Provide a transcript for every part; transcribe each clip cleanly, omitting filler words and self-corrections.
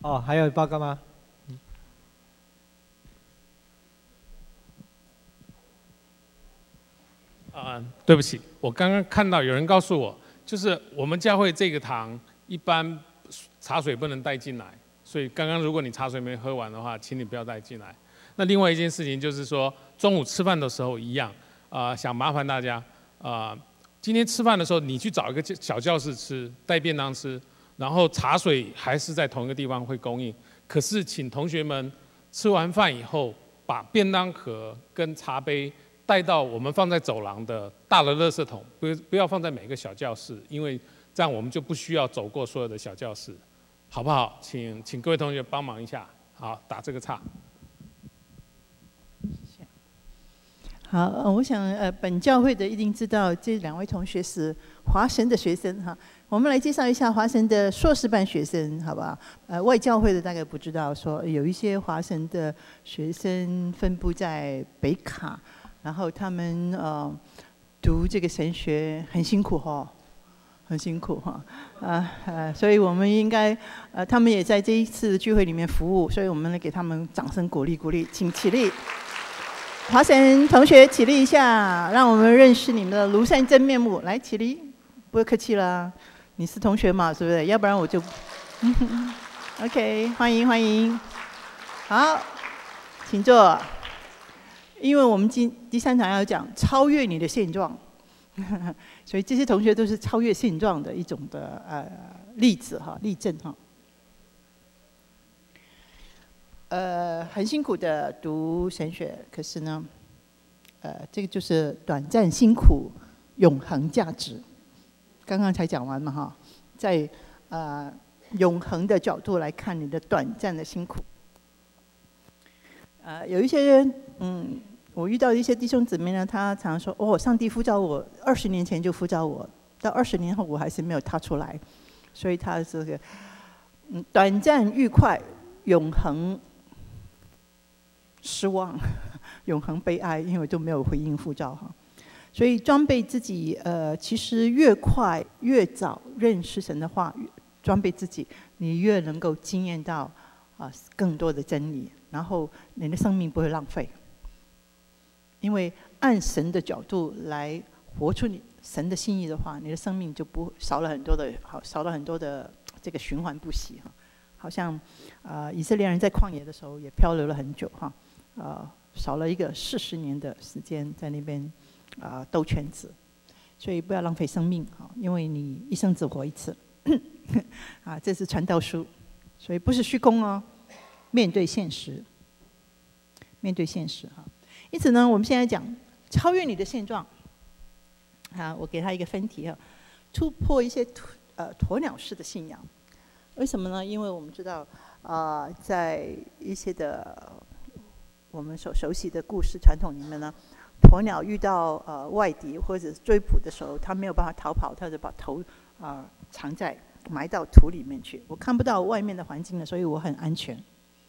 哦，还有报告吗？ 对不起，我刚刚看到有人告诉我，就是我们教会这个堂一般茶水不能带进来，所以刚刚如果你茶水没喝完的话，请你不要带进来。那另外一件事情就是说，中午吃饭的时候一样，想麻烦大家，今天吃饭的时候你去找一个小教室吃，带便当吃，然后茶水还是在同一个地方会供应，可是请同学们吃完饭以后，把便当盒跟茶杯带到我们放在走廊的大的垃圾桶，不要放在每个小教室，因为这样我们就不需要走过所有的小教室，好不好？请各位同学帮忙一下，好，打这个岔。 好，我想本教会的一定知道这2位同学是华神的学生哈。我们来介绍一下华神的硕士班学生，好不好？外教会的大概不知道，说有一些华神的学生分布在北卡，然后他们读这个神学很辛苦哈，很辛苦哈，所以我们应该他们也在这一次的聚会里面服务，所以我们来给他们掌声鼓励鼓励，请起立。华神同学起立一下，让我们认识你们的庐山真面目。来，起立，不要客气啦，你是同学嘛，是不是？要不然我就，OK， 欢迎欢迎。好，请坐。因为我们第3堂要讲超越你的现状，所以这些同学都是超越现状的一种的例子哈，例证哈。很辛苦的读神学，可是呢，这个就是短暂辛苦，永恒价值。刚刚才讲完嘛哈，在永恒的角度来看你的短暂的辛苦。有一些人，我遇到一些弟兄姊妹呢，他常常说，哦，上帝呼召我20年前就呼召我，到20年后我还是没有踏出来，所以他这个，短暂愉快，永恒失望，永恒悲哀，因为都没有回应呼召哈。所以装备自己，其实越快越早认识神的话，装备自己，你越能够经验到更多的真理，然后你的生命不会浪费。因为按神的角度来活出你神的心意的话，你的生命就不少了很多的这个循环不息哈。好像以色列人在旷野的时候也漂流了很久哈。少了一个40年的时间在那边兜圈子，所以不要浪费生命哈，因为你一生只活一次这是传道书，所以不是虚功哦，面对现实，面对现实哈。因此呢，我们现在讲超越你的现状我给他一个分题突破一些鸵鸟式的信仰。为什么呢？因为我们知道在一些的我们所熟悉的故事传统里面呢，鸵鸟遇到外敌或者追捕的时候，它没有办法逃跑，它就把头埋到土里面去。我看不到外面的环境了，所以我很安全。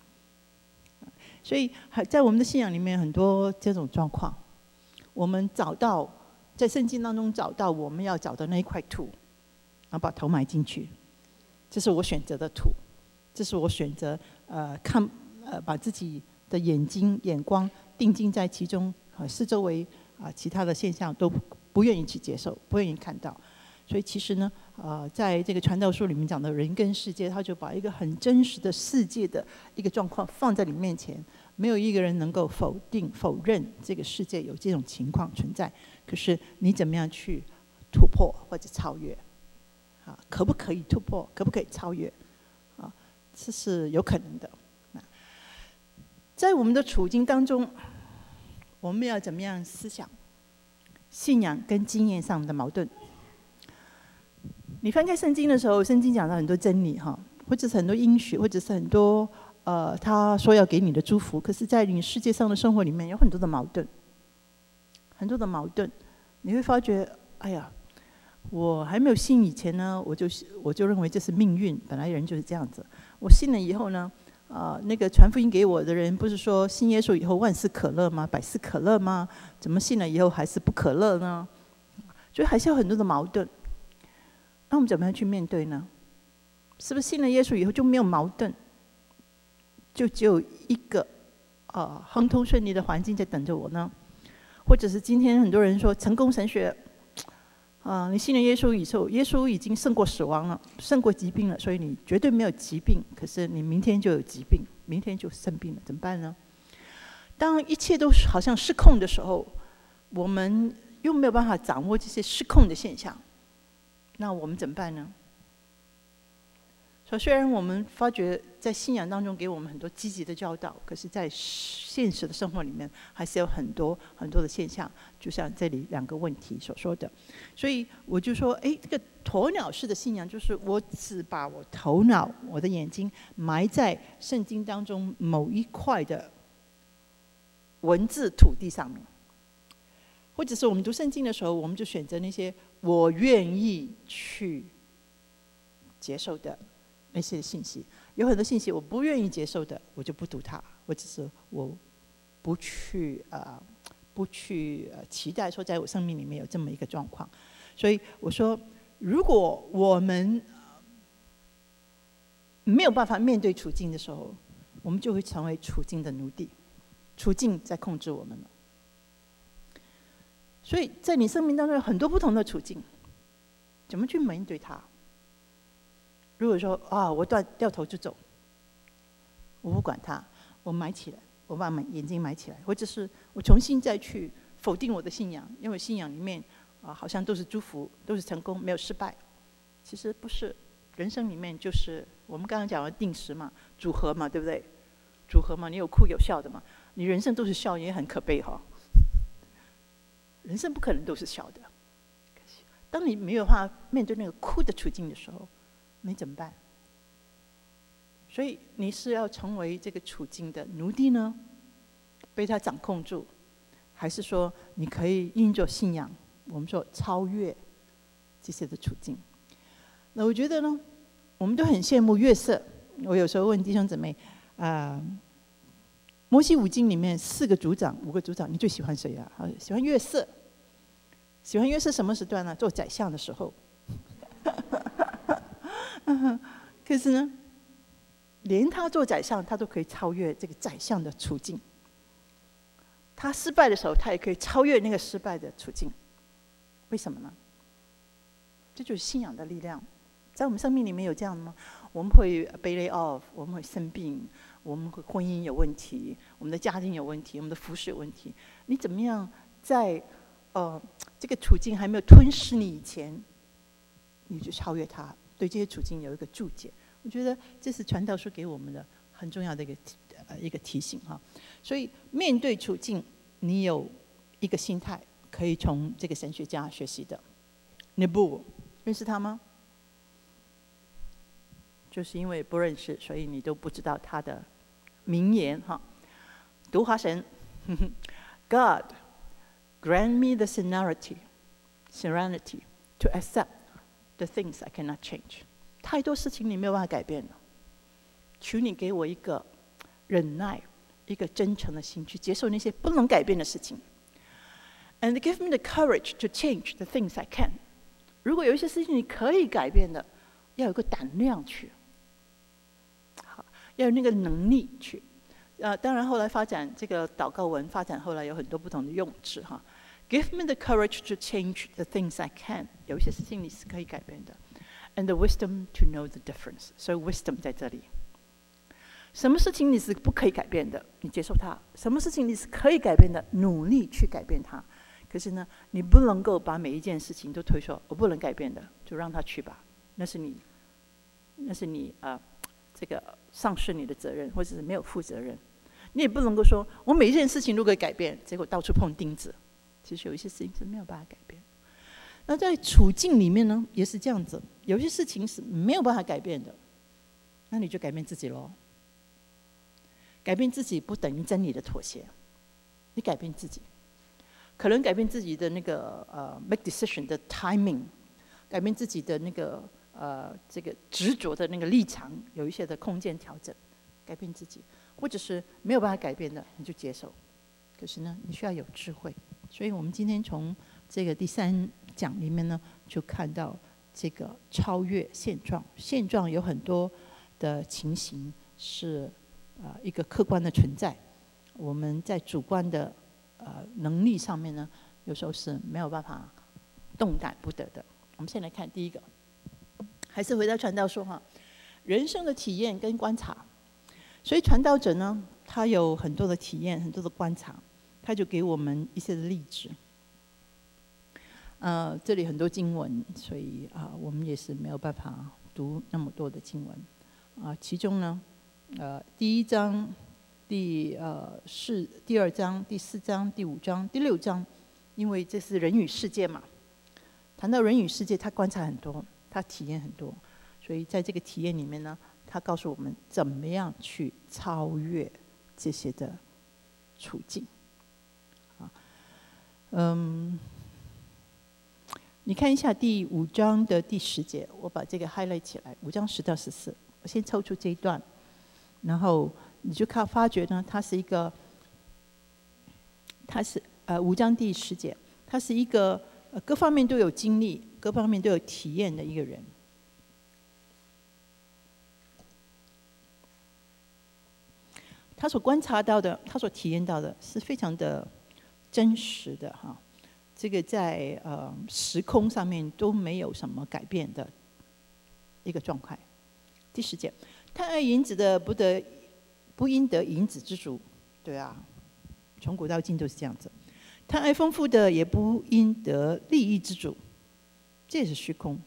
所以在我们的信仰里面很多这种状况，我们在圣经当中找到我们要找的那一块土，然后把头埋进去，这是我选择的土，这是我选择把自己的眼光定睛在其中，四周围其他的现象都不愿意去接受，不愿意看到。所以其实呢，在这个传道书里面讲的人跟世界，他就把一个很真实的世界的一个状况放在你面前，没有一个人能够否认这个世界有这种情况存在。可是你怎么样去突破或者超越？可不可以突破？可不可以超越？这是有可能的。在我们的处境当中，我们要怎么样思想信仰跟经验上的矛盾？你翻开圣经的时候，圣经讲了很多真理或者是很多应许，或者是很多他说要给你的祝福，可是在你世界上的生活里面有很多的矛盾，很多的矛盾，你会发觉，哎呀，我还没有信以前呢，我就认为这是命运，本来人就是这样子。我信了以后呢，那个传福音给我的人不是说信耶稣以后万事可乐吗？百事可乐吗？怎么信了以后还是不可乐呢？所以还是有很多的矛盾。那我们怎么样去面对呢？是不是信了耶稣以后就没有矛盾？ 就只有一个亨通顺利的环境在等着我呢？或者是今天很多人说成功神学，你信了耶稣以后，耶稣已经胜过死亡了，胜过疾病了，所以你绝对没有疾病。可是你明天就有疾病，明天就生病了，怎么办呢？当一切都好像失控的时候，我们又没有办法掌握这些失控的现象，那我们怎么办呢？所以虽然我们发觉在信仰当中给我们很多积极的教导，可是在现实的生活里面还是有很多很多的现象，就像这里2个问题所说的。所以我就说，这个鸵鸟式的信仰就是我只把我头脑、我的眼睛埋在圣经当中某一块的文字土地上面，或者是我们读圣经的时候，我们就选择那些我愿意去接受的那些信息。有很多信息我不愿意接受的，我就不读它，或者是我不去期待说在我生命里面有这么一个状况。所以我说，如果我们没有办法面对处境的时候，我们就会成为处境的奴隶，处境在控制我们了。所以在你生命当中有很多不同的处境，怎么去面对它？如果说我掉头就走，我不管它，我埋起来，我把眼睛埋起来，或者是我重新再去否定我的信仰，因为信仰里面好像都是祝福，都是成功，没有失败。其实不是，人生里面就是我们刚刚讲的定时嘛，组合嘛，对不对？组合嘛，你有哭有笑的嘛，你人生都是笑也很可悲哈。人生不可能都是笑的。当你没有办法面对那个哭的处境的时候，你怎么办？所以你是要成为这个处境的奴隶呢，被它掌控住，还是说你可以因着信仰，我们说超越这些的处境？那我觉得呢，我们都很羡慕约瑟。我有时候问弟兄姊妹，摩西五经里面5个族长，你最喜欢谁啊？喜欢约瑟。喜欢约瑟什么时段呢？做宰相的时候。可是呢，连他做宰相，他都可以超越这个宰相的处境。他失败的时候，他也可以超越那个失败的处境。为什么呢？这就是信仰的力量。在我们生命里面有这样的吗？我们会被 lay off， 我们会生病，我们会婚姻有问题，我们的家庭有问题，我们的服饰有问题。你怎么样在这个处境还没有吞噬你以前，你就超越它，对这些处境有一个注解。我觉得这是传道书给我们的很重要的一个提醒哈。所以面对处境，你有一个心态可以从这个神学家学习的。Nebu， 认识他吗？就是因为不认识，所以你都不知道他的名言哈。读华神，God grant me the serenity to accept the things I cannot change。太多事情你没有办法改变了，求你给我一个忍耐，一个真诚的心，去接受那些不能改变的事情。And give me the courage to change the things I can。如果有一些事情你可以改变的，要有个胆量去，好，要有那个能力去。当然后来发展这个祷告文，发展后来有很多不同的用词哈。Give me the courage to change the things I can。有一些事情你是可以改变的。And the wisdom to know the difference。所以 wisdom 在这里。什么事情你是不可以改变的，你接受它；什么事情你是可以改变的，努力去改变它。可是呢，你不能够把每一件事情都推说我不能改变的，就让它去吧。那是你这个丧失你的责任，或者是没有负责任。你也不能够说我每一件事情都可以改变，结果到处碰钉子。其实有一些事情是没有办法改变。那在处境里面呢，也是这样子，有些事情是没有办法改变的，那你就改变自己咯。改变自己不等于真理的妥协，你改变自己，可能改变自己的那个make decision 的 timing， 改变自己的那个这个执着的那个立场，有一些的空间调整，改变自己，或者是没有办法改变的，你就接受。可是呢，你需要有智慧。所以我们今天从这个第3讲里面呢，就看到这个超越现状。现状有很多的情形是一个客观的存在。我们在主观的能力上面呢，有时候是没有办法动弹不得的。我们先来看第一个，还是回到传道说哈，人生的体验跟观察。所以传道者呢，他有很多的体验，很多的观察，他就给我们一些的例子。这里很多经文，所以我们也是没有办法读那么多的经文。其中呢，第1章、第2章、第4章、第5章、第6章，因为这是人与世界嘛。谈到人与世界，他观察很多，他体验很多，所以在这个体验里面呢，他告诉我们怎么样去超越这些的处境。你看一下第5章的第10节，我把这个 highlight 起来，5章10到14，我先抽出这一段，然后你就发觉呢，它是5章第10节，他是一个各方面都有经历、各方面都有体验的一个人。他所观察到的，他所体验到的，是非常的真实的哈。这个在时空上面都没有什么改变的一个状态。第10节，贪爱银子的不应得银子之主，对啊，从古到今都是这样子。贪爱丰富的也不应得利益之主，这也是虚空。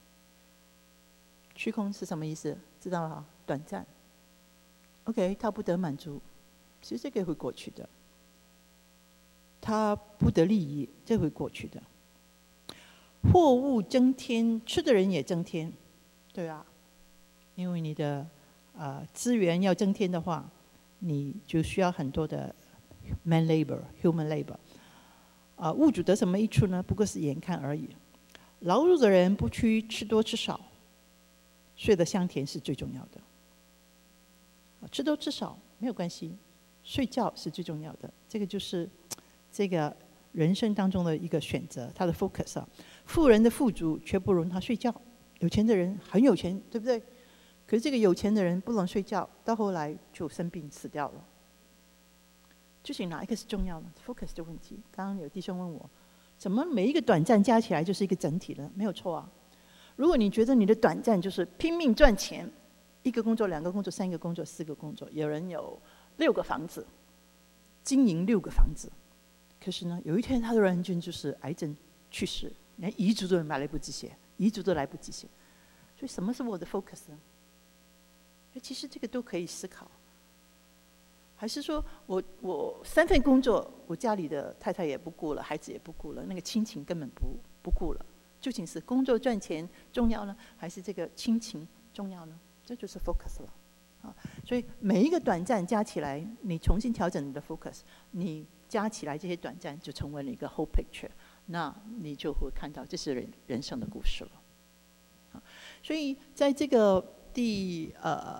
虚空是什么意思？知道吗？短暂。OK， 他不得满足，其实这个会过去的。他不得利益，这会过去的。货物增添，吃的人也增添，对啊，因为你的资源要增添的话，你就需要很多的 man labor、human labor。物主得什么益处呢？不过是眼看而已。劳碌的人不屈吃多吃少，睡得香甜是最重要的。吃多吃少没有关系，睡觉是最重要的。这个就是这个人生当中的一个选择，他的 focus 啊。富人的富足却不容他睡觉，有钱的人很有钱，对不对？可是这个有钱的人不能睡觉，到后来就生病死掉了。究竟哪一个是重要的 ？focus 的问题。刚刚有弟兄问我，怎么每一个短暂加起来就是一个整体呢？没有错啊。如果你觉得你的短暂就是拼命赚钱，一个工作、2个工作、3个工作、4个工作，有人有6个房子，经营6个房子，可是呢，有一天他突然间就是癌症去世，连遗嘱都来不及写，所以什么是我的 focus 呢？其实这个都可以思考。还是说我3份工作，我家里的太太也不顾了，孩子也不顾了，那个亲情根本不顾了。究竟是工作赚钱重要呢，还是这个亲情重要呢？这就是 focus 了。所以每一个短暂加起来，你重新调整你的 focus， 你加起来这些短暂就成为了一个 whole picture， 那你就会看到这是人生的故事了。所以在这个第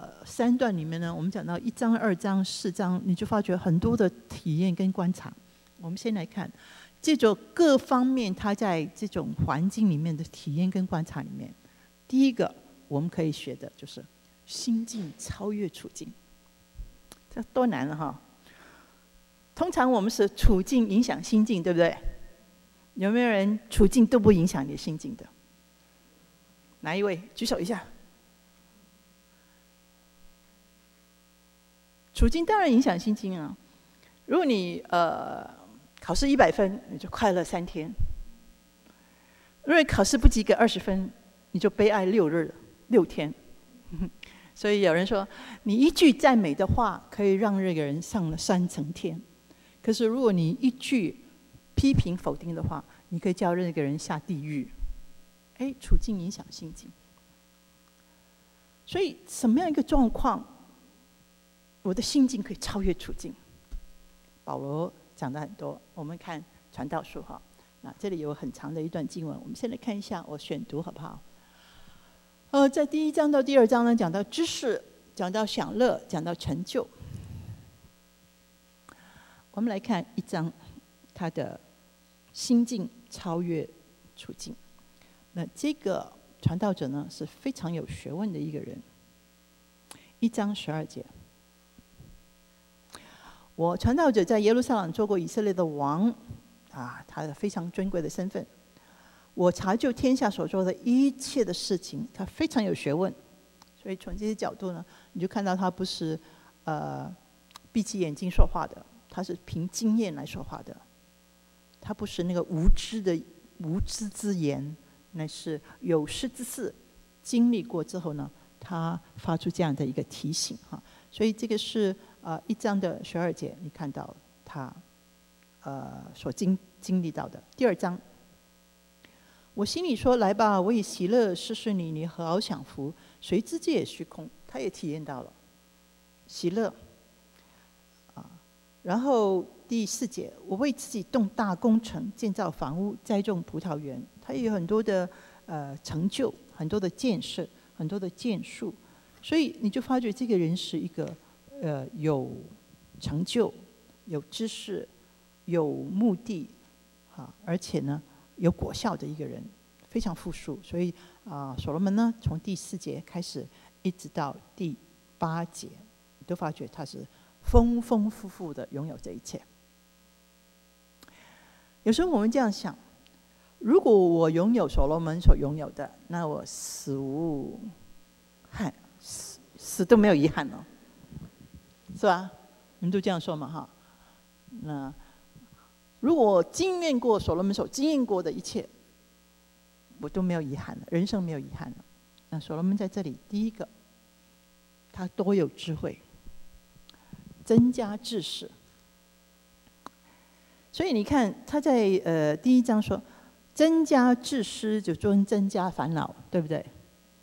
3段里面呢，我们讲到1章、2章、4章，你就发觉很多的体验跟观察。我们先来看这种各方面他在这种环境里面的体验跟观察里面，第一个我们可以学的就是心境超越处境。这多难了哈！通常我们是处境影响心境，对不对？有没有人处境都不影响你的心境的？哪一位举手一下？处境当然影响心境啊。如果你考试100分，你就快乐3天；如果考试不及格20分，你就悲哀6天。所以有人说，你一句赞美的话可以让这个人上了3层天，可是如果你一句批评否定的话，你可以叫那个人下地狱。处境影响心境。所以什么样一个状况，我的心境可以超越处境？保罗讲的很多，我们看传道书哈。那这里有很长的一段经文，我们先来看一下，我选读好不好？在第1章到第2章呢，讲到知识，讲到享乐，讲到成就。我们来看1章，他的心境超越处境。那这个传道者呢，是非常有学问的一个人。1章12节， 我传道者在耶路撒冷做过以色列的王，他的非常尊贵的身份。我查究天下所做的一切的事情，他非常有学问。所以从这些角度呢，你就看到他不是闭起眼睛说话的，他是凭经验来说话的。他不是那个无知之言，乃是有识之士，经历过之后呢，他发出这样的一个提醒哈。所以这个是1章的12节，你看到他所经历到的。第2章，我心里说：“来吧，我以喜乐试试你，你好享福。谁知这也虚空。”他也体验到了喜乐然后第4节，我为自己动大工程，建造房屋，栽种葡萄园。他也有很多的成就，很多的建设，很多的建树。所以你就发觉这个人是一个有成就、有知识、有目的而且呢有果效的一个人，非常富庶。所以所罗门呢，从第4节开始一直到第8节，你都发觉他是丰丰富富的拥有这一切。有时候我们这样想，如果我拥有所罗门所拥有的，那我死无憾，死都没有遗憾了，是吧？你们都这样说嘛哈？那如果我经验过所罗门所经验过的一切，我都没有遗憾了，人生没有遗憾了。那所罗门在这里，第一个，他多有智慧，增加知识。所以你看他在第1章说，增加知识就增加烦恼，对不对？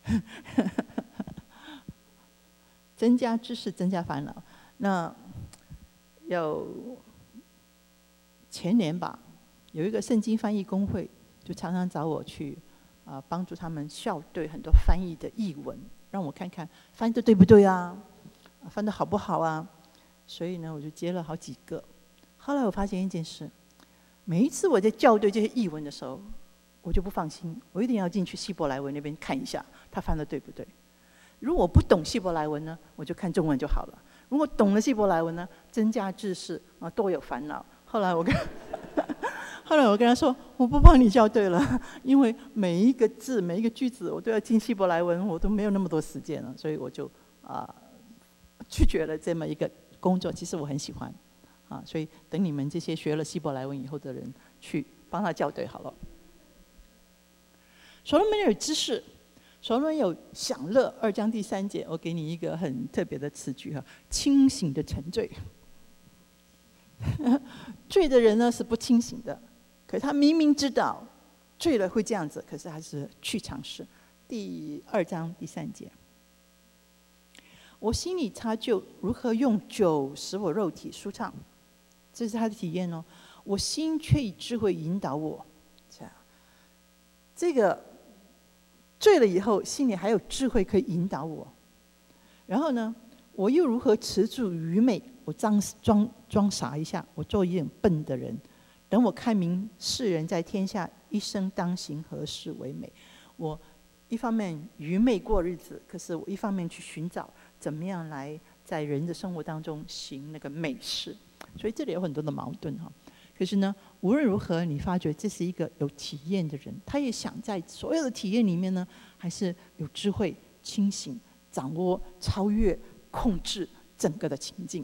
增加知识，增加烦恼。那有前年吧，有一个圣经翻译公会，就常常找我去帮助他们校对很多翻译的译文，让我看看翻译的对不对啊，翻的好不好啊。所以呢，我就接了好几个。后来我发现一件事，每一次我在校对这些译文的时候，我就不放心，我一定要进去希伯来文那边看一下，他翻的对不对。如果我不懂希伯来文呢，我就看中文就好了。如果懂了希伯来文呢，增加知识多有烦恼。后来我跟他说，我不帮你校对了，因为每一个字、每一个句子，我都要进希伯来文，我都没有那么多时间了，所以我就拒绝了这么一个工作。其实我很喜欢所以等你们这些学了希伯来文以后的人去帮他校对好了。所罗门有知识，所罗门有享乐。2章第3节，我给你一个很特别的词句清醒的沉醉。醉的人呢是不清醒的，可是他明明知道醉了会这样子，可是还是去尝试。第2章第3节，我心里察究如何用酒使我肉体舒畅，这是他的体验哦。我心却以智慧引导我，这个醉了以后，心里还有智慧可以引导我。然后呢，我又如何持住愚昧？我装傻一下，我做一点笨的人。等我看明世人在天下一生当行何事为美。我一方面愚昧过日子，可是我一方面去寻找怎么样来在人的生活当中行那个美事。所以这里有很多的矛盾哈。可是呢，无论如何，你发觉这是一个有体验的人，他也想在所有的体验里面呢，还是有智慧、清醒、掌握、超越、控制整个的情境。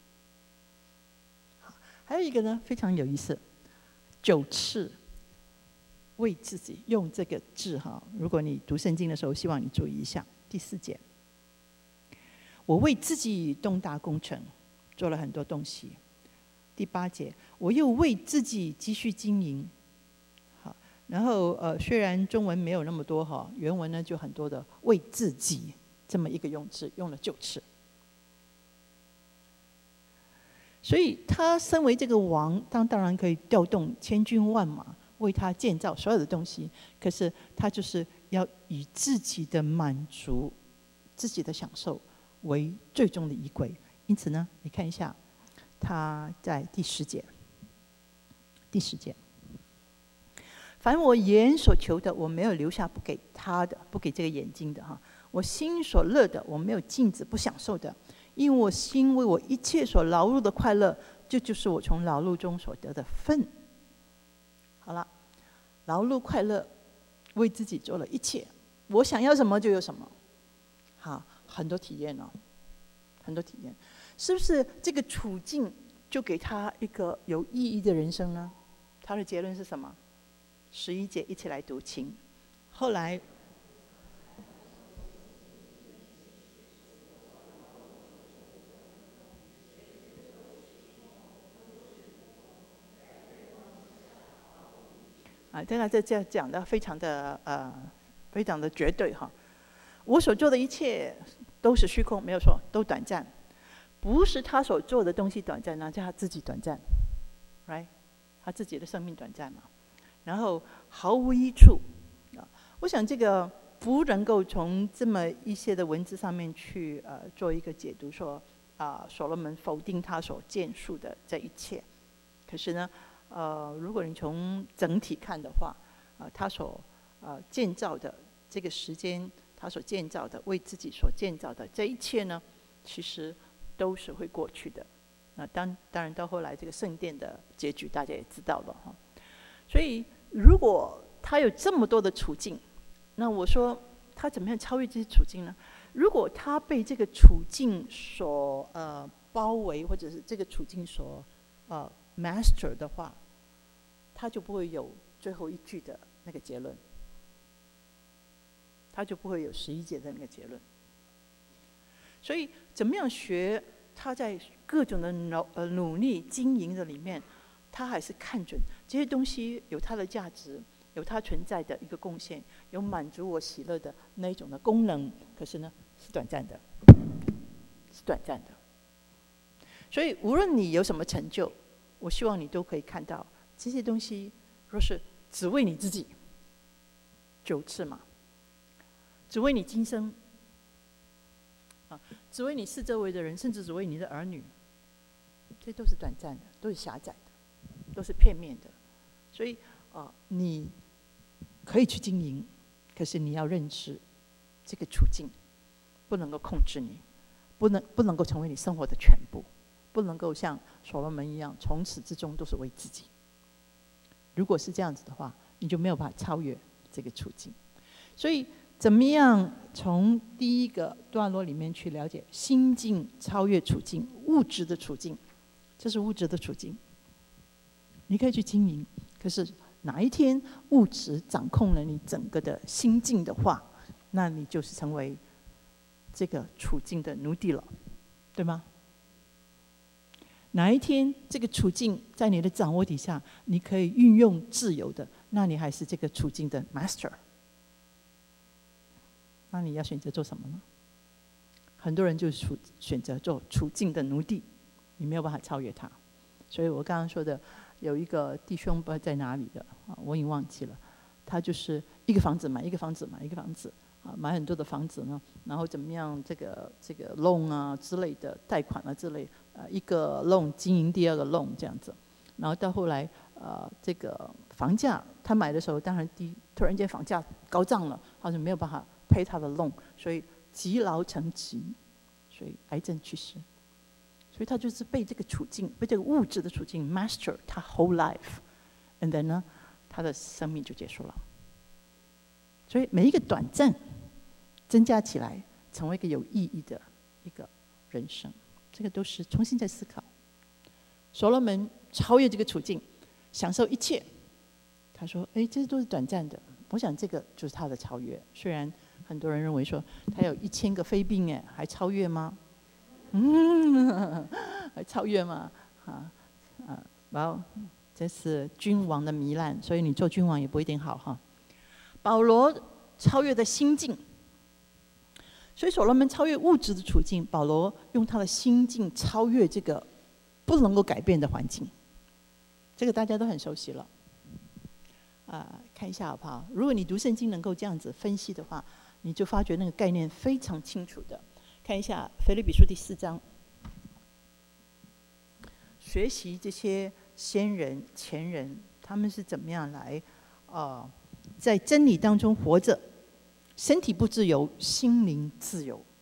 还有一个呢，非常有意思，9次为自己，用这个字如果你读圣经的时候，希望你注意一下。第4节，我为自己动大工程，做了很多东西。第8节，我又为自己继续经营。好，然后虽然中文没有那么多原文呢就很多的为自己这么一个用字，用了9次。所以他身为这个王，当然可以调动千军万马为他建造所有的东西，可是他就是要以自己的满足、自己的享受为最终的依归。因此呢，你看一下，他在第10节，第10节，凡我眼所求的，我没有留下不给他的，不给这个眼睛的我心所乐的，我没有禁止不享受的。 因我心为我一切所劳碌的快乐，这就是我从劳碌中所得的份。好了，劳碌快乐，为自己做了一切，我想要什么就有什么。好，很多体验哦，很多体验，是不是这个处境就给他一个有意义的人生呢？他的结论是什么？11节一起来读，请。后来当然这讲的非常的非常的绝对哈。我所做的一切都是虚空，没有错，都短暂。不是他所做的东西短暂，那叫他自己短暂 ，right？ 他自己的生命短暂嘛。然后毫无益处啊！我想这个不能够从这么一些的文字上面去做一个解读，说所罗门否定他所建树的这一切。可是呢，如果你从整体看的话，他所建造的这个时间，他所建造的为自己所建造的这一切呢，其实都是会过去的。那当然到后来这个圣殿的结局大家也知道了哈。所以如果他有这么多的处境，那我说他怎么样超越这些处境呢？如果他被这个处境所包围，或者是这个处境所master 的话，他就不会有最后一句的那个结论，他就不会有11节的那个结论。所以怎么样学他在各种的努力经营的里面，他还是看准这些东西有它的价值，有它存在的一个贡献，有满足我喜乐的那一种的功能。可是呢，是短暂的，是短暂的。所以无论你有什么成就，我希望你都可以看到这些东西，若是只为你自己，9次嘛，只为你今生，只为你四周围的人，甚至只为你的儿女，这都是短暂的，都是狭窄的，都是片面的。所以你可以去经营，可是你要认识这个处境不能够控制你，不能够成为你生活的全部，不能够像所罗门一样从始至终都是为自己。如果是这样子的话，你就没有办法超越这个处境。所以怎么样从第一个段落里面去了解心境超越处境，物质的处境，这是物质的处境，你可以去经营。可是哪一天物质掌控了你整个的心境的话，那你就是成为这个处境的奴隶了，对吗？哪一天这个处境在你的掌握底下，你可以运用自由的，那你还是这个处境的 master。那你要选择做什么呢？很多人就选择做处境的奴隶，你没有办法超越他。所以我刚刚说的有一个弟兄不知道在哪里的我已经忘记了，他就是一个房子买一个房子买一个房子买很多的房子呢，然后怎么样这个 loan 啊之类的贷款啊之类，一个 loan 经营第二个 loan 这样子，然后到后来这个房价他买的时候当然突然间房价高涨了，他就没有办法赔他的 loan， 所以积劳成疾，所以癌症去世。所以他就是被这个处境，被这个物质的处境 master 他 whole life，and then 呢，他的生命就结束了。所以每一个短暂增加起来，成为一个有意义的一个人生，这个都是重新在思考。所罗门超越这个处境，享受一切。他说：“哎，这些都是短暂的。”我想这个就是他的超越。虽然很多人认为说他有1000个肺病，哎，还超越吗？还超越吗？这是君王的糜烂，所以你做君王也不一定好哈。保罗超越的心境，所以所罗门超越物质的处境，保罗用他的心境超越这个不能够改变的环境。这个大家都很熟悉了。看一下好不好？如果你读圣经能够这样子分析的话，你就发觉那个概念非常清楚的。看一下腓立比书第4章，学习这些先人前人，他们是怎么样来在真理当中活着，身体不自由，心灵自由。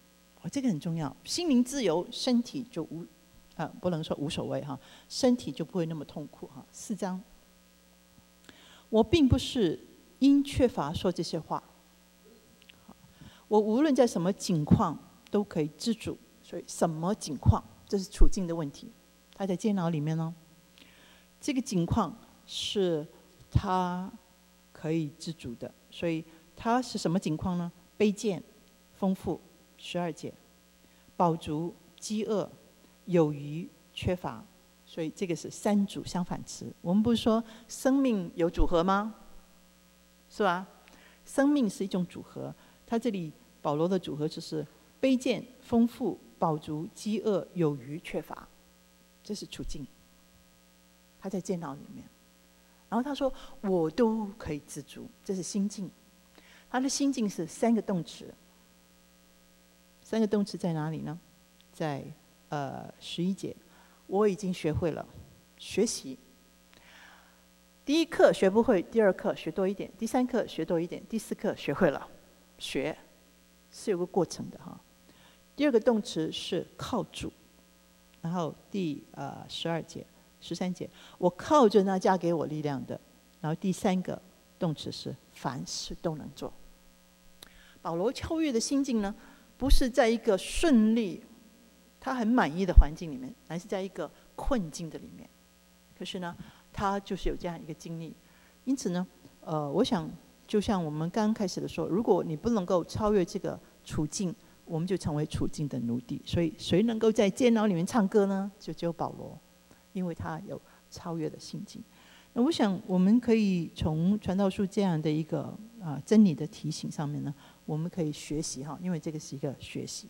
这个很重要。心灵自由，身体就不能说无所谓哈，身体就不会那么痛苦哈。4章，我并不是因缺乏说这些话，我无论在什么境况都可以知足。所以什么境况，这是处境的问题。他在监牢里面呢，这个境况是他可以知足的。所以他是什么境况呢？卑贱、丰富，12节，饱足、饥饿、有余、缺乏。所以这个是3组相反词。我们不是说生命有组合吗？是吧？生命是一种组合。他这里保罗的组合就是卑贱、丰富、饱足、饥饿、有余、缺乏，这是处境。他在监牢里面，然后他说我都可以知足，这是心境。他的心境是3个动词，3个动词在哪里呢？在11节，我已经学会了，学习。第1课学不会，第2课学多一点，第3课学多一点，第4课学会了。学是有个过程的哈。第2个动词是靠主，然后第12节、13节，我靠着那加给我力量的。然后第3个动词是凡事都能做。保罗超越的心境呢，不是在一个顺利、他很满意的环境里面，而是在一个困境的里面。可是呢，他就是有这样一个经历。因此呢，我想就像我们刚开始的说，如果你不能够超越这个处境，我们就成为处境的奴隶。所以谁能够在监牢里面唱歌呢？就只有保罗，因为他有超越的心境。那我想我们可以从传道书这样的一个真理的提醒上面呢，我们可以学习哈，因为这个是一个学习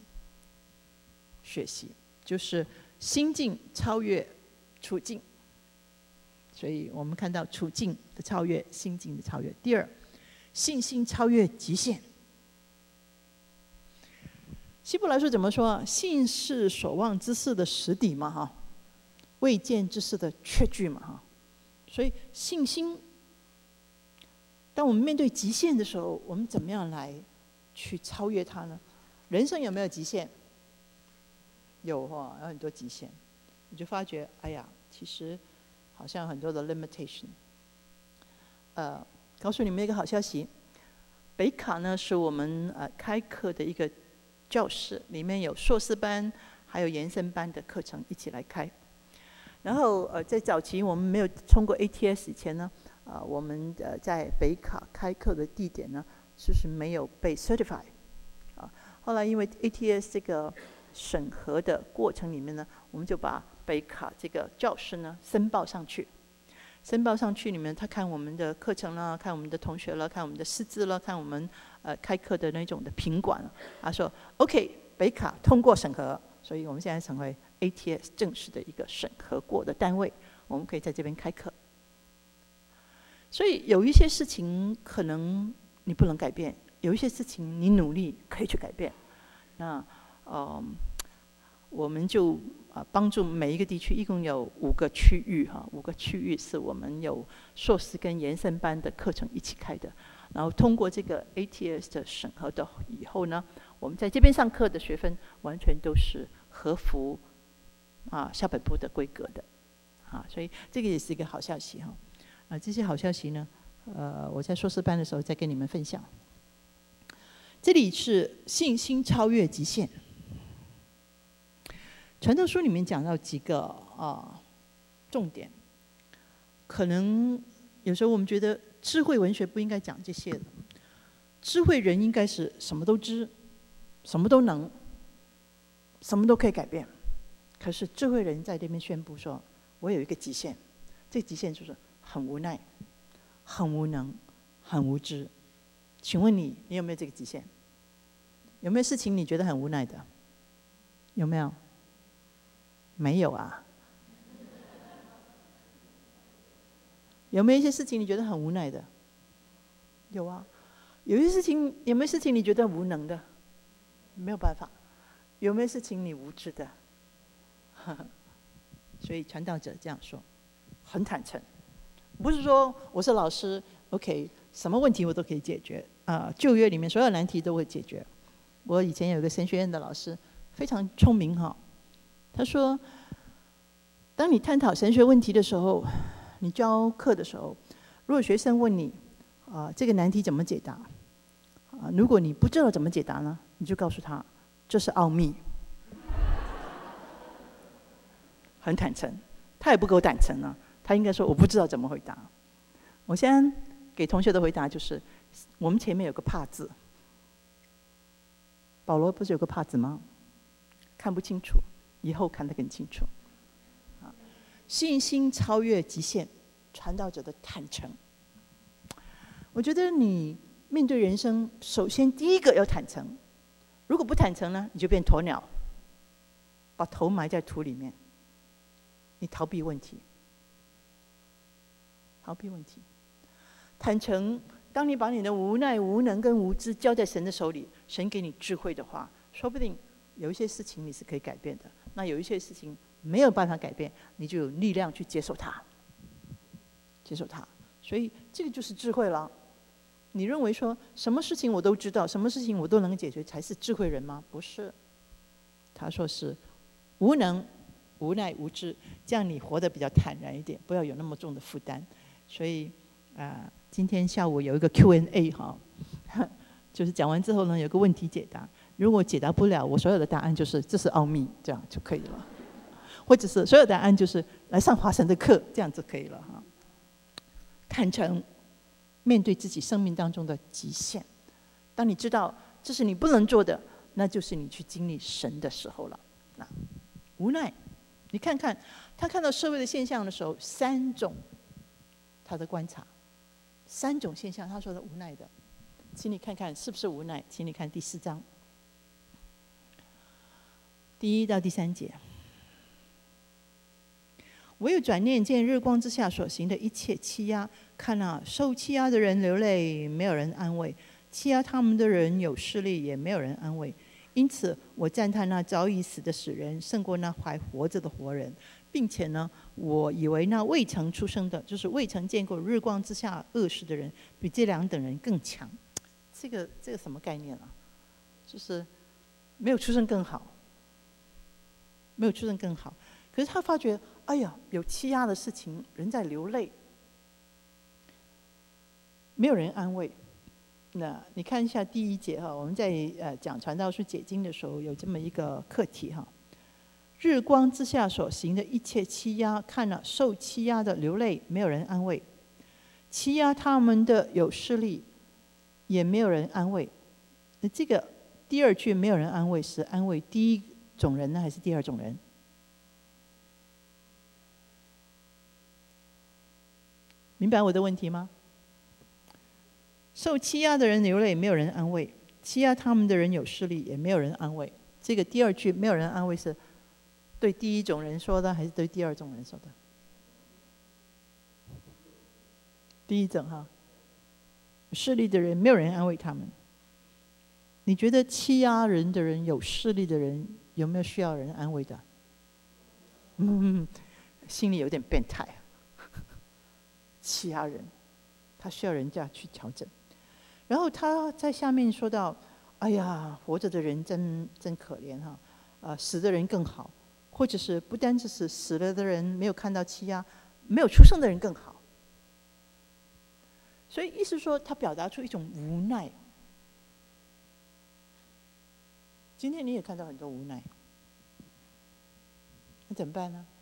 就是心境超越处境。所以我们看到处境的超越，心境的超越。第2，信心超越极限。希伯来书怎么说？信是所望之事的实底嘛哈，未见之事的确据嘛哈。所以信心，当我们面对极限的时候，我们怎么样来去超越它呢？人生有没有极限？有哈，有很多极限。你就发觉，哎呀，其实好像很多的 limitation。告诉你们一个好消息，北卡呢是我们开课的一个教室，里面有硕士班还有延伸班的课程一起来开。然后在早期我们没有通过 ATS 以前呢，我们在北卡开课的地点呢，就是没有被 certify。后来因为 ATS 这个审核的过程里面呢，我们就把北卡这个教室呢申报上去。申报上去里面，他看我们的课程了，看我们的同学了，看我们的师资了，看我们开课的那种的品管，他说 OK， 北卡通过审核，所以我们现在成为 ATS 正式的一个审核过的单位，我们可以在这边开课。所以有一些事情可能你不能改变，有一些事情你努力可以去改变。那我们就帮助每一个地区，一共有5个区域哈，5个区域是我们有硕士跟延伸班的课程一起开的。然后通过这个 ATS 的审核的以后呢，我们在这边上课的学分完全都是合符校本部的规格的所以这个也是一个好消息哈。这些好消息呢，我在硕士班的时候再跟你们分享。这里是信心超越极限。传道书里面讲到几个重点，可能有时候我们觉得智慧文学不应该讲这些的，智慧人应该是什么都知，什么都能，什么都可以改变。可是智慧人在这边宣布说，我有一个极限，这个极限就是很无奈、很无能、很无知。请问你有没有这个极限？有没有事情你觉得很无奈的？有没有？没有啊。有没有一些事情你觉得很无奈的？有啊。有一些事情，有没有事情你觉得无能的？没有办法。有没有事情你无知的？所以传道者这样说，很坦诚，不是说我是老师 ，OK， 什么问题我都可以解决旧约里面所有难题都会解决。 我以前有一个神学院的老师，非常聪明哈。他说，当你探讨神学问题的时候，你教课的时候，如果学生问你这个难题怎么解答如果你不知道怎么解答呢，你就告诉他这是奥秘。很坦诚，他也不够坦诚啊，他应该说我不知道怎么回答。我现在给同学的回答就是，我们前面有个怕字，保罗不是有个怕字吗？看不清楚，以后看得更清楚。信心超越极限，传道者的坦诚。我觉得你面对人生，首先第一个要坦诚。如果不坦诚呢，你就变鸵鸟，把头埋在土里面，你逃避问题。逃避问题。坦诚，当你把你的无奈、无能跟无知交在神的手里，神给你智慧的话，说不定有一些事情你是可以改变的。那有一些事情没有办法改变，你就有力量去接受它，接受它。所以这个就是智慧了。你认为说什么事情我都知道，什么事情我都能解决，才是智慧人吗？不是。他说是无能、无奈、无知，这样你活得比较坦然一点，不要有那么重的负担。所以今天下午有一个 Q&A 哈，就是讲完之后呢，有个问题解答。如果解答不了，我所有的答案就是这是奥秘，这样就可以了。或者是所有答案就是来上华神的课，这样就可以了哈。坦诚面对自己生命当中的极限，当你知道这是你不能做的，那就是你去经历神的时候了。无奈，你看看他看到社会的现象的时候，3种他的观察，3种现象他说的无奈的，请你看看是不是无奈。请你看第4章第1到第3节。唯有转念见日光之下所行的一切欺压，看受欺压的人流泪，没有人安慰；欺压他们的人有势力，也没有人安慰。因此我赞叹那早已死的死人胜过那还活着的活人，并且呢，我以为那未曾出生的，就是未曾见过日光之下恶事的人，比这2等人更强。这个什么概念啊？就是没有出生更好，没有出生更好。可是他发觉，哎呀，有欺压的事情，人在流泪，没有人安慰。那你看一下第1节哈，我们在讲传道书解经的时候，有这么一个课题哈：日光之下所行的一切欺压，看了受欺压的流泪，没有人安慰；欺压他们的有势力，也没有人安慰。那这个第2句没有人安慰，是安慰第一种人呢，还是第2种人？明白我的问题吗？受欺压的人流泪，没有人安慰；欺压他们的人有势力，也没有人安慰。这个第2句没有人安慰，是对第一种人说的，还是对第2种人说的？第一种哈，势力的人没有人安慰他们。你觉得欺压人的人、有势力的人，有没有需要人安慰的？心里有点变态。欺压人，他需要人家去调整。然后他在下面说到：“哎呀，活着的人真可怜哈，死的人更好，或者是不单只是死了的人没有看到欺压，没有出生的人更好。”所以意思说，他表达出一种无奈。今天你也看到很多无奈，那怎么办呢？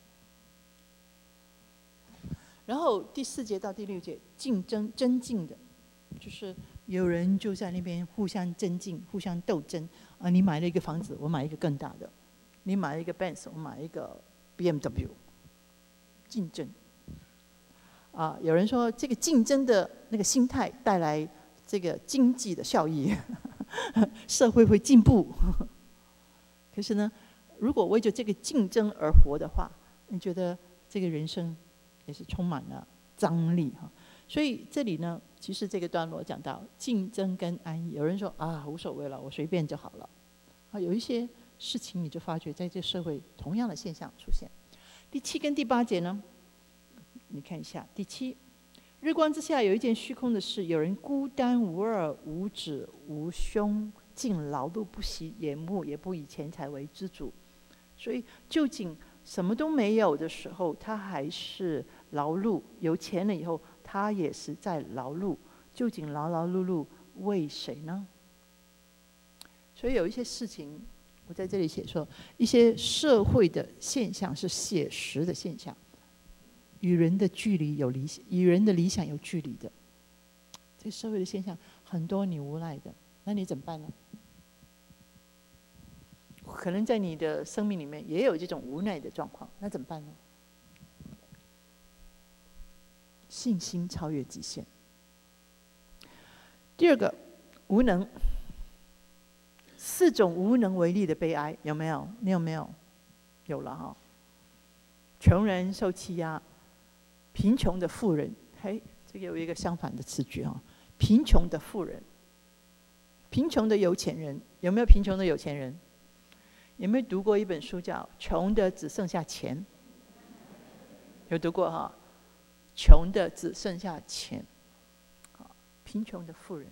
然后第4节到第6节，竞争争竞的，就是有人就在那边互相争竞、互相斗争啊！你买了一个房子，我买一个更大的；你买了一个 Benz， 我买一个 BMW， 竞争。有人说这个竞争的那个心态带来这个经济的效益，社会会进步。可是呢，如果为着这个竞争而活的话，你觉得这个人生也是充满了张力哈。所以这里呢，其实这个段落讲到竞争跟安逸。有人说无所谓了，我随便就好了。有一些事情你就发觉在这社会同样的现象出现。第7跟第8节呢，你看一下第7，日光之下有一件虚空的事，有人孤单无二、无子无兄， 尽劳碌，不惜眼目，也不以钱财为知足。所以究竟什么都没有的时候，他还是劳碌；有钱了以后，他也是在劳碌。究竟劳劳碌碌为谁呢？所以有一些事情，我在这里写说，一些社会的现象是写实的现象，与人的距离有与人的理想有距离的。这个社会的现象很多你无奈的，那你怎么办呢？可能在你的生命里面也有这种无奈的状况，那怎么办呢？信心超越极限。第二个，无能。4种无能为力的悲哀，有没有？你有没有？有了哈。穷人受欺压，贫穷的富人，嘿，这个有一个相反的词句哈。贫穷的富人，贫穷的有钱人，有没有贫穷的有钱人？有没有读过一本书叫《穷的只剩下钱》？有读过哈？穷的只剩下钱。贫穷的富人，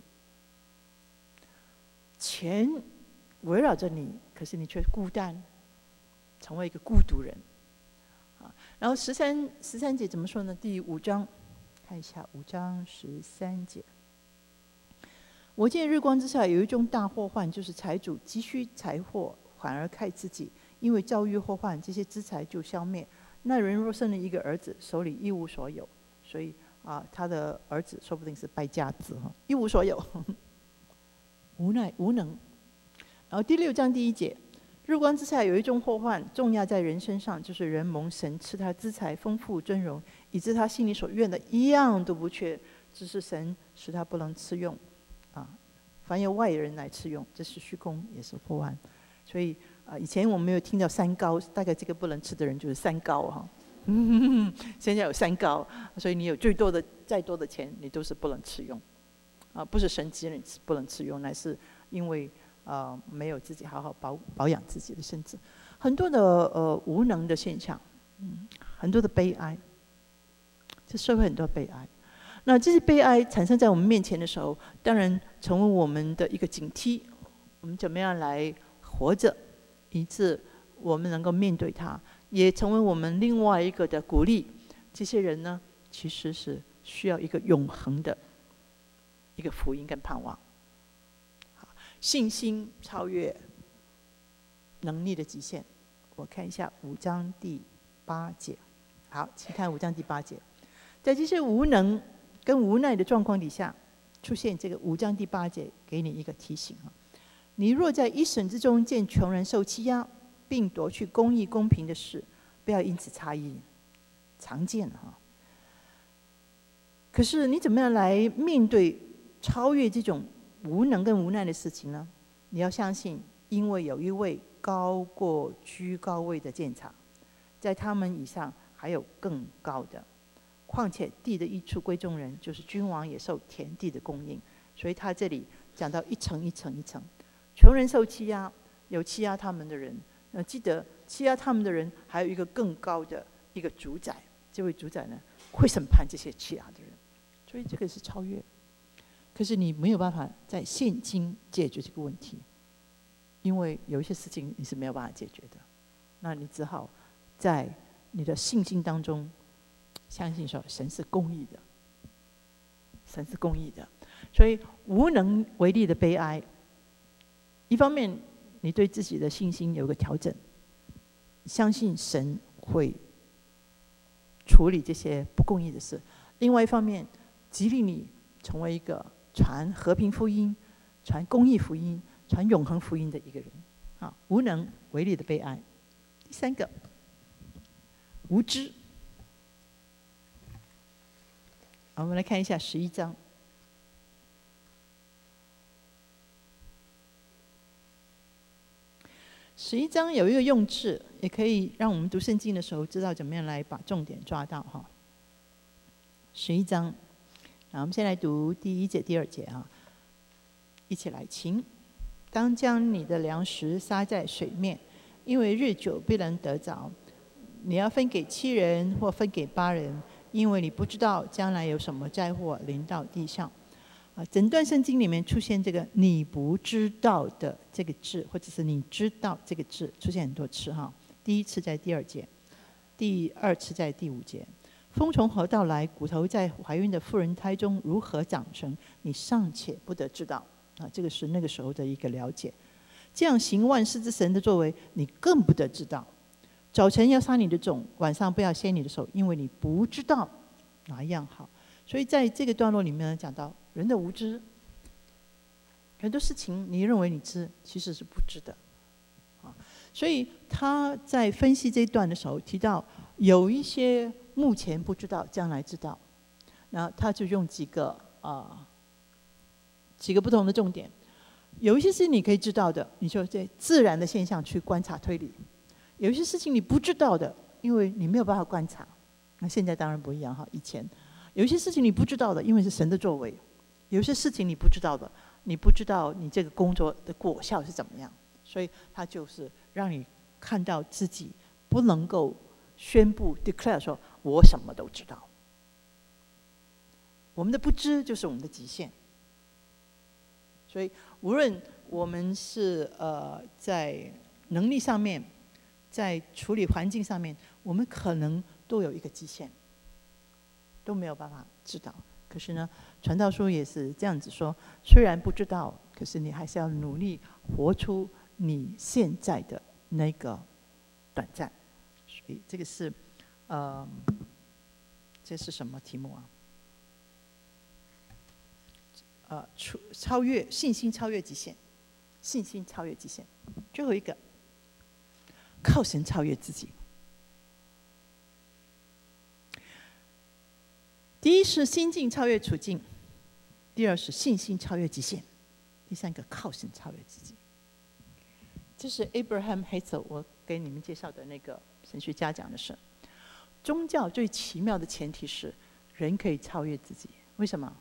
钱围绕着你，可是你却孤单，成为一个孤独人。然后13节怎么说呢？第5章，看一下5章13节。我见日光之下有一种大祸患，就是财主急需财货，反而害自己，因为遭遇祸患，这些资财就消灭。那人若生了一个儿子，手里一无所有，所以他的儿子说不定是败家子哈，一无所有，无奈无能。然后第6章第1节，日光之下有一种祸患，重压在人身上，就是人蒙神赐他资财丰富尊荣，以致他心里所愿的一样都不缺，只是神使他不能吃用。凡有外人来吃用，这是虚空，也是祸患。所以以前我们没有听到3高，大概这个不能吃的人就是3高哈。现在有3高，所以你有再多的钱，你都是不能吃用。不是神知你不能吃用，乃是因为没有自己好好保养自己的身子。很多的无能的现象，很多的悲哀，这社会很多悲哀。那这些悲哀产生在我们面前的时候，当然成为我们的一个警惕，我们怎么样来活着，以致我们能够面对它，也成为我们另外一个的鼓励。这些人呢，其实是需要一个永恒的一个福音跟盼望。信心超越能力的极限。我看一下5章第8节。好，请看5章第8节。在这些无能跟无奈的状况底下，出现这个5章第8节，给你一个提醒啊：你若在一审之中见穷人受欺压，并夺去公义公平的事，不要因此诧异，常见哈。可是你怎么样来面对超越这种无能跟无奈的事情呢？你要相信，因为有一位高过居高位的监察，在他们以上还有更高的。况且地的益处归众人，就是君王也受田地的供应。所以他这里讲到一层一层一层，穷人受欺压，有欺压他们的人。记得欺压他们的人还有一个更高的一个主宰，这位主宰呢会审判这些欺压的人。所以这个是超越。可是你没有办法在现今解决这个问题，因为有一些事情你是没有办法解决的，那你只好在你的信心当中相信说神是公义的，神是公义的。所以无能为力的悲哀，一方面你对自己的信心有个调整，相信神会处理这些不公义的事；另外一方面，激励你成为一个传和平福音、传公义福音、传永恒福音的一个人。无能为力的悲哀。第3个，无知。我们来看一下11章。11章有一个用字，也可以让我们读圣经的时候知道怎么样来把重点抓到哈。11章，我们先来读第1节、第2节啊，一起来，请。当将你的粮食撒在水面，因为日久必能得着。你要分给7人或分给8人，因为你不知道将来有什么灾祸临到地上。 整段圣经里面出现这个你不知道的这个字，或者是你知道这个字，出现很多次哈。第一次在第2节，第2次在第5节。风从何到来，骨头在怀孕的妇人胎中如何长成，你尚且不得知道。这个是那个时候的一个了解。这样行万事之神的作为，你更不得知道。早晨要杀你的种，晚上不要歇你的手，因为你不知道哪一样好。所以在这个段落里面讲到人的无知，很多事情你认为你知，其实是不知的。所以他在分析这一段的时候提到，有一些目前不知道，将来知道。那他就用几个不同的重点。有一些事情你可以知道的，你就在自然的现象去观察推理；有一些事情你不知道的，因为你没有办法观察。那现在当然不一样哈，以前有一些事情你不知道的，因为是神的作为；有一些事情你不知道的，你不知道你这个工作的果效是怎么样，所以他就是让你看到自己不能够宣布 declare 说我什么都知道。我们的不知就是我们的极限。所以无论我们是在能力上面，在处理环境上面，我们可能都有一个极限，都没有办法知道。可是呢，传道书也是这样子说，虽然不知道，可是你还是要努力活出你现在的那个短暂。所以这个是这是什么题目啊？超越信心，超越极限，信心超越极限。最后一个，靠神超越自己。第一是心境超越处境，第二是信心超越极限，第三个靠神超越自己。这是 Abraham Hazel 我给你们介绍的那个神学家讲的是，宗教最奇妙的前提是人可以超越自己。为什么？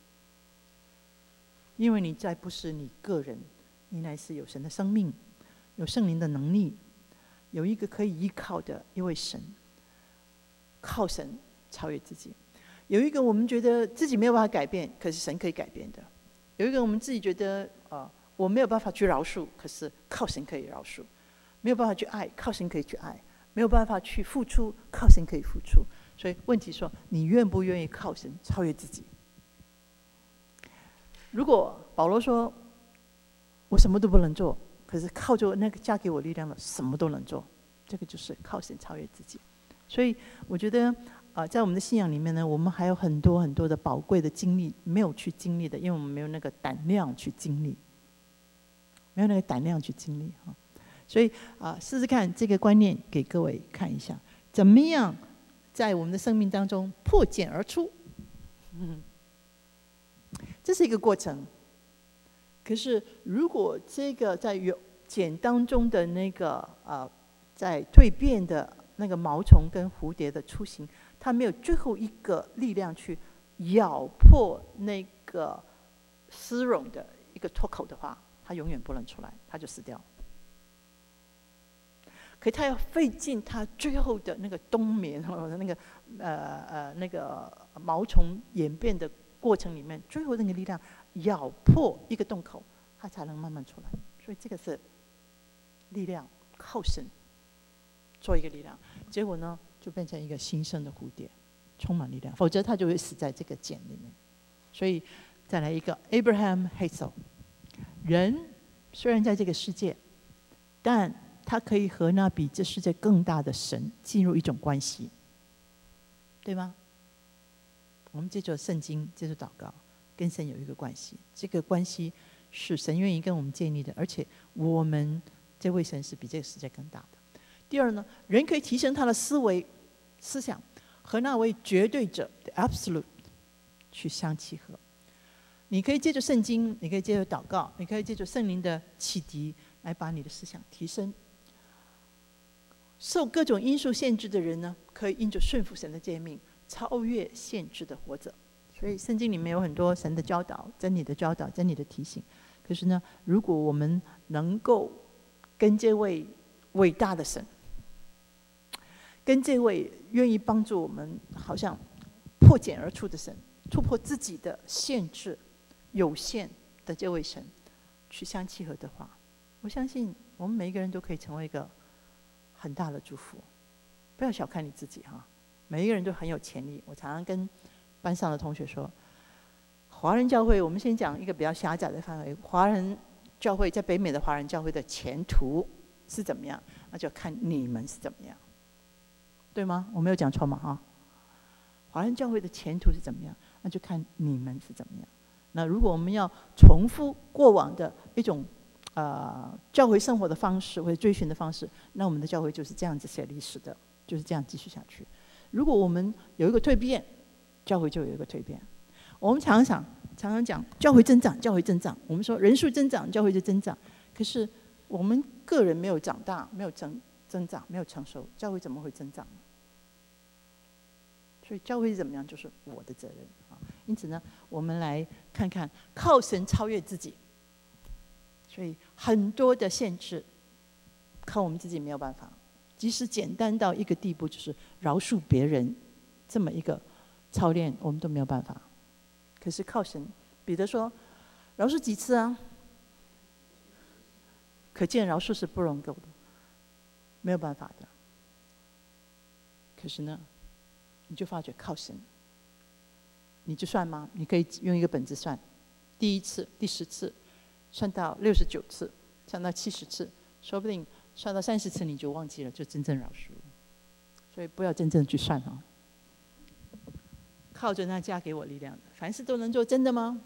因为你再不是你个人，你乃是有神的生命，有圣灵的能力，有一个可以依靠的一位神，靠神超越自己。有一个我们觉得自己没有办法改变，可是神可以改变的；有一个我们自己觉得我没有办法去饶恕，可是靠神可以饶恕；没有办法去爱，靠神可以去爱；没有办法去付出，靠神可以付出。所以问题说，你愿不愿意靠神超越自己？如果保罗说我什么都不能做，可是靠着那个加给我力量的什么都能做，这个就是靠神超越自己。所以我觉得在我们的信仰里面呢，我们还有很多很多的宝贵的经历没有去经历的，因为我们没有那个胆量去经历，没有那个胆量去经历哈。所以试试看这个观念给各位看一下，怎么样在我们的生命当中破茧而出。这是一个过程。可是如果这个在茧当中的那个在蜕变的那个毛虫跟蝴蝶的雏形，它没有最后一个力量去咬破那个丝绒的一个脱口的话，它永远不能出来，它就死掉。可它要费尽它最后的那个冬眠那个毛虫演变的过程里面，最后那个力量咬破一个洞口，它才能慢慢出来。所以这个是力量，靠神做一个力量，结果呢就变成一个新生的蝴蝶，充满力量，否则它就会死在这个茧里面。所以再来一个 Abraham Hazel， 人虽然在这个世界，但他可以和那比这世界更大的神进入一种关系，对吗？我们借着圣经，借着祷告，跟神有一个关系。这个关系是神愿意跟我们建立的，而且我们这位神是比这个世界更大的。第二呢，人可以提升他的思想，和那位绝对者的 absolute 去相契合。你可以借着圣经，你可以借着祷告，你可以借着圣灵的启迪，来把你的思想提升。受各种因素限制的人呢，可以因着顺服神的诫命，超越限制的活着。所以圣经里面有很多神的教导、真理的教导、真理的提醒。可是呢，如果我们能够跟这位伟大的神，跟这位愿意帮助我们好像破茧而出的神，突破自己的限制有限的这位神去相契合的话，我相信我们每一个人都可以成为一个很大的祝福。不要小看你自己哈，每一个人都很有潜力。我常常跟班上的同学说，华人教会，我们先讲一个比较狭窄的范围，华人教会在北美的华人教会的前途是怎么样，那就看你们是怎么样，对吗？我没有讲错嘛哈？华人教会的前途是怎么样，那就看你们是怎么样。那如果我们要重复过往的一种教会生活的方式或者追寻的方式，那我们的教会就是这样子写历史的，就是这样继续下去。如果我们有一个蜕变，教会就有一个蜕变。我们常常讲教会增长，教会增长。我们说人数增长，教会就增长。可是我们个人没有长大，没有增长，没有成熟，教会怎么会增长呢？所以教会是怎么样，就是我的责任啊。因此呢，我们来看看靠神超越自己。所以很多的限制，靠我们自己没有办法。即使简单到一个地步，就是饶恕别人这么一个操练，我们都没有办法。可是靠神，彼得说：“饶恕几次啊？”可见饶恕是不容够的，没有办法的。可是呢，你就发觉靠神，你就算吗？你可以用一个本子算，第1次、第10次，算到69次，算到70次，说不定算到30次你就忘记了，就真正饶恕了。所以不要真正去算啊。靠着那加给我力量的，凡事都能做，真的吗？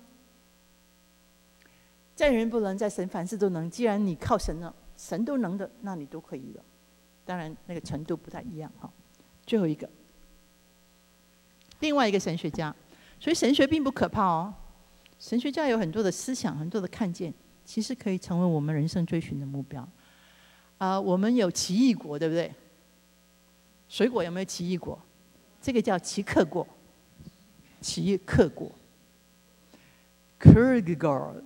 在人不能，在神凡事都能。既然你靠神了，神都能的，那你都可以了。当然那个程度不太一样哈。最后一个，另外一个神学家，所以神学并不可怕哦。神学家有很多的思想，很多的看见，其实可以成为我们人生追寻的目标。我们有奇异果，对不对？水果有没有奇异果？这个叫奇克果。奇克果 Kierkegaard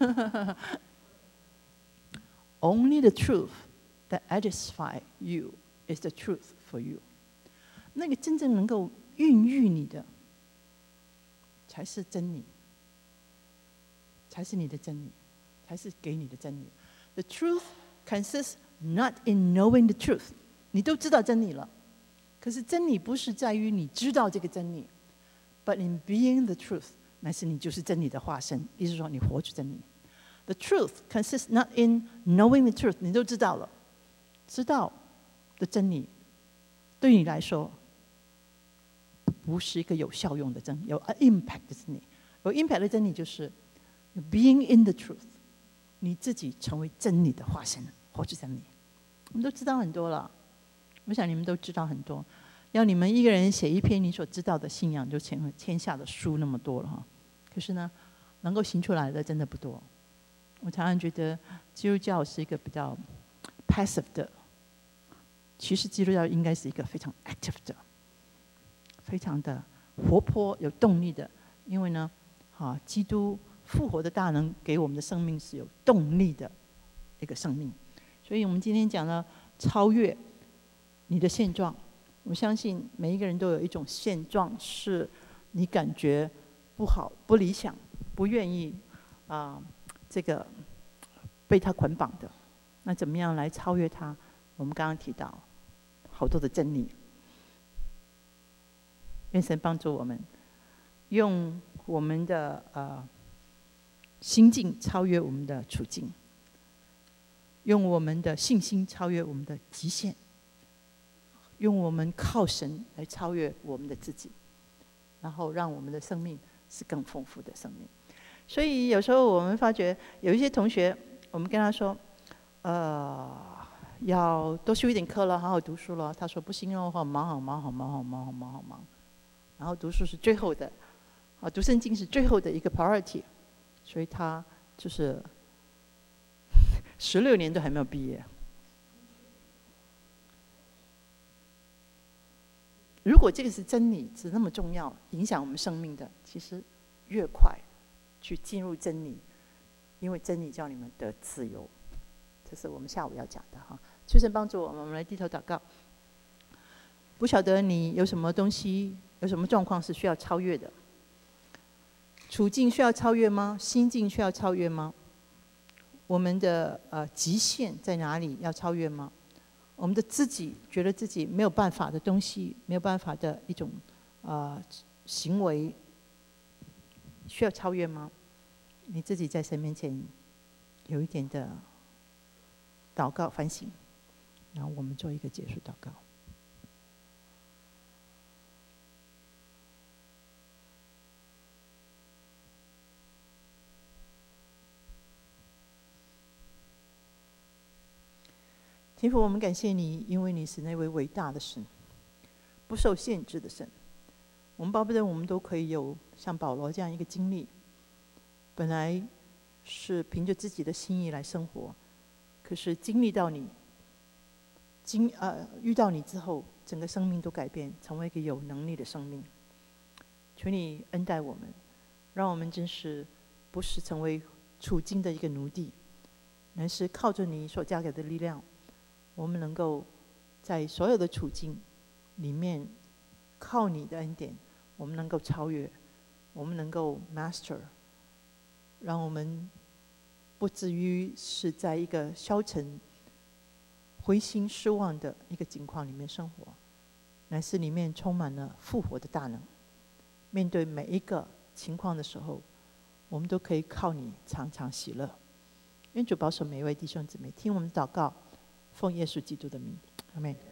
Only the truth that satisfies you is the truth for you。 那个真正能够孕育你的，才是真理，才是你的真理，才是给你的真理。The truth consists not in knowing the truth。 你都知道真理了，可是真理不是在于你知道这个真理， But in being the truth， 乃是你就是真理的化身。意思说，你活出真理。The truth consists not in knowing the truth， 你都知道了，知道的真理，对你来说不是一个有效用的真理，有 impact 的真理。有 impact 的真理就是 being in the truth， 你自己成为真理的化身，活出真理。我们都知道很多了，我想你们都知道很多。要你们一个人写一篇你所知道的信仰，就签下的书那么多了哈。可是呢，能够行出来的真的不多。我常常觉得基督教是一个比较 passive 的，其实基督教应该是一个非常 active 的，非常的活泼有动力的。因为呢，基督复活的大能给我们的生命是有动力的一个生命。所以我们今天讲了超越你的现状。我相信每一个人都有一种现状，是你感觉不好、不理想、不愿意这个被他捆绑的。那怎么样来超越他？我们刚刚提到好多的真理，愿神帮助我们，用我们的心境超越我们的处境，用我们的信心超越我们的极限。用我们靠神来超越我们的自己，然后让我们的生命是更丰富的生命。所以有时候我们发觉有一些同学，我们跟他说，要多修一点课了，好好读书了。他说不行哦，好忙，好忙，好忙，好忙，好忙，好忙。然后读书是最后的，读圣经是最后的一个 priority， 所以他就是16年都还没有毕业。如果这个是真理，是那么重要，影响我们生命的，其实越快去进入真理，因为真理叫你们得自由。这是我们下午要讲的哈。求神帮助我们，我们来低头祷告。不晓得你有什么东西，有什么状况是需要超越的， 处境需要超越吗？心境需要超越吗？我们的极限在哪里？要超越吗？我们的自己觉得自己没有办法的东西，没有办法的一种行为，需要超越吗？你自己在神面前有一点的祷告反省，然后我们做一个结束祷告。天父，我们感谢你，因为你是那位伟大的神，不受限制的神。我们巴不得我们都可以有像保罗这样一个经历，本来是凭着自己的心意来生活，可是经历到你，遇到你之后，整个生命都改变，成为一个有能力的生命。求你恩待我们，让我们真是不是成为处境的一个奴隶，而是靠着你所加给的力量，我们能够在所有的处境里面，靠你的恩典，我们能够超越，我们能够 master， 让我们不至于是在一个消沉、灰心失望的一个境况里面生活，乃是里面充满了复活的大能。面对每一个情况的时候，我们都可以靠你常常喜乐。愿主保守每一位弟兄姊妹，听我们的祷告，奉耶稣基督的名，阿们。